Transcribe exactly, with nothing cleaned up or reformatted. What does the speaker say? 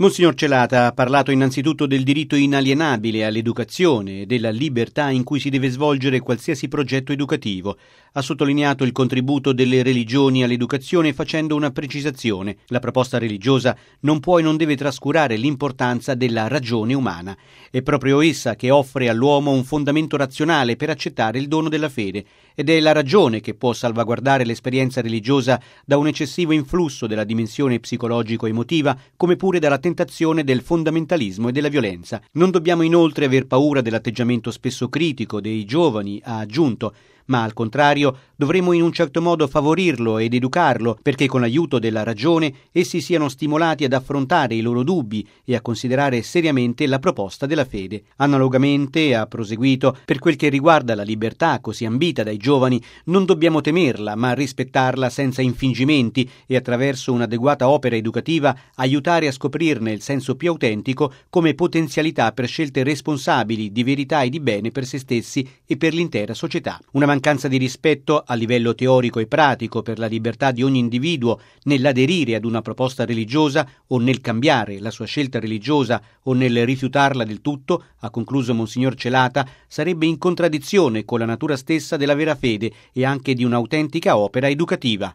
Monsignor Celata ha parlato innanzitutto del diritto inalienabile all'educazione e della libertà in cui si deve svolgere qualsiasi progetto educativo. Ha sottolineato il contributo delle religioni all'educazione facendo una precisazione. La proposta religiosa non può e non deve trascurare l'importanza della ragione umana. È proprio essa che offre all'uomo un fondamento razionale per accettare il dono della fede ed è la ragione che può salvaguardare l'esperienza religiosa da un eccessivo influsso della dimensione psicologico-emotiva come pure dalla tentazione del fondamentalismo e della violenza. Non dobbiamo inoltre aver paura dell'atteggiamento spesso critico dei giovani, ha aggiunto, ma al contrario dovremmo in un certo modo favorirlo ed educarlo perché con l'aiuto della ragione essi siano stimolati ad affrontare i loro dubbi e a considerare seriamente la proposta della fede. Analogamente, ha proseguito, per quel che riguarda la libertà così ambita dai giovani, non dobbiamo temerla ma rispettarla senza infingimenti e attraverso un'adeguata opera educativa aiutare a scoprirne il senso più autentico come potenzialità per scelte responsabili di verità e di bene per se stessi e per l'intera società. Una mancanza di rispetto a livello teorico e pratico per la libertà di ogni individuo nell'aderire ad una proposta religiosa o nel cambiare la sua scelta religiosa o nel rifiutarla del tutto, ha concluso Monsignor Celata, sarebbe in contraddizione con la natura stessa della vera fede e anche di un'autentica opera educativa.